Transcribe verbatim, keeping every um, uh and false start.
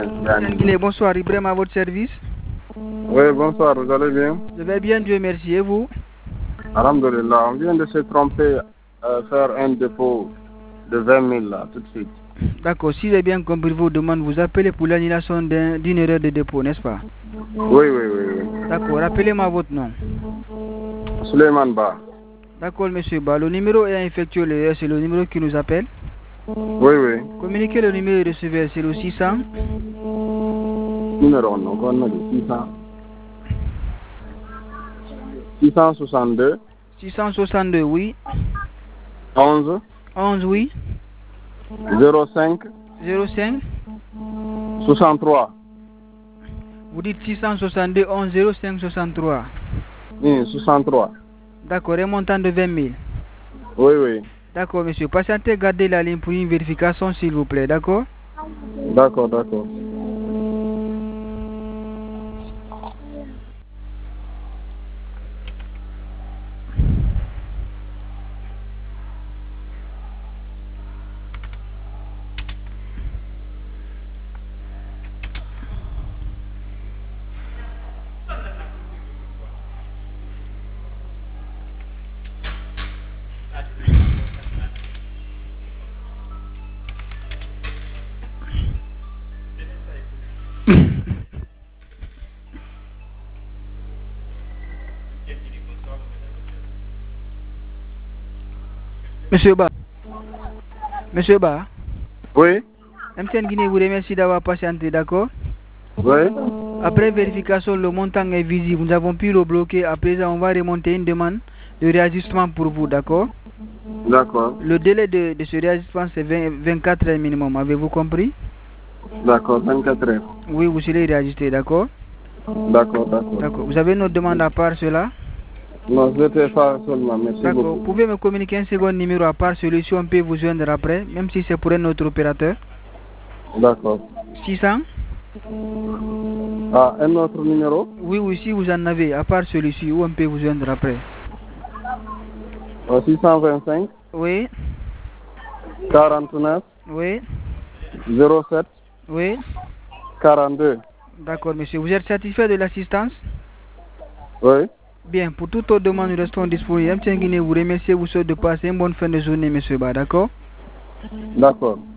Guinée, bonsoir, Ibrahim à votre service. Oui, bonsoir, vous allez bien? Je vais bien, Dieu merci, et vous? Alhamdulillah, on vient de se tromper à faire un dépôt de vingt mille là, tout de suite. D'accord, si j'ai bien compris vos demandes, vous appelez pour l'annulation d'une erreur de dépôt, n'est-ce pas? Oui, oui, oui. oui. D'accord, rappelez-moi votre nom. Suleiman Ba. D'accord, monsieur Ba, le numéro ayant effectué l'erreur, c'est le numéro qui nous appelle? Oui, oui. Communiquez le numéro de receveur, c'est le six cents. Numéro, non, on a dit six cents. six cent soixante-deux. six cent soixante-deux, oui. onze. onze, oui. zéro cinq. zéro cinq. soixante-trois. Vous dites six cent soixante-deux, onze, zéro cinq, soixante-trois. Oui, soixante-trois. D'accord, un montant de vingt mille. Oui, oui. D'accord, monsieur. Patientez, gardez la ligne pour une vérification, s'il vous plaît, d'accord? D'accord, d'accord. Monsieur Ba. Monsieur Ba. Oui. M T N Guinée vous remercie d'avoir patienté, d'accord? Oui. Après vérification, le montant est visible. Nous avons pu le bloquer. À présent, on va remonter une demande de réajustement pour vous, d'accord? D'accord. Le délai de, de ce réajustement, c'est vingt-quatre heures minimum. Avez-vous compris? D'accord, vingt-quatre heures. Oui, vous serez réajusté, d'accord? D'accord, d'accord. D'accord. Vous avez une autre demande à part cela? Non, je vais faire seulement, merci D'accord. beaucoup. Vous pouvez me communiquer un second numéro à part celui-ci, on peut vous joindre après, même si c'est pour un autre opérateur. D'accord. six cents? Ah, un autre numéro? Oui, oui, si vous en avez, à part celui-ci, où on peut vous joindre après. six cent vingt-cinq? Oui. quarante-neuf? Oui. zéro sept? Oui. quarante-deux? D'accord, monsieur. Vous êtes satisfait de l'assistance? Oui. Bien, pour toute autre demande, nous restons disponibles. M T N Guinée vous remercie, vous souhaite de passer une bonne fin de journée, monsieur Ba, d'accord? D'accord.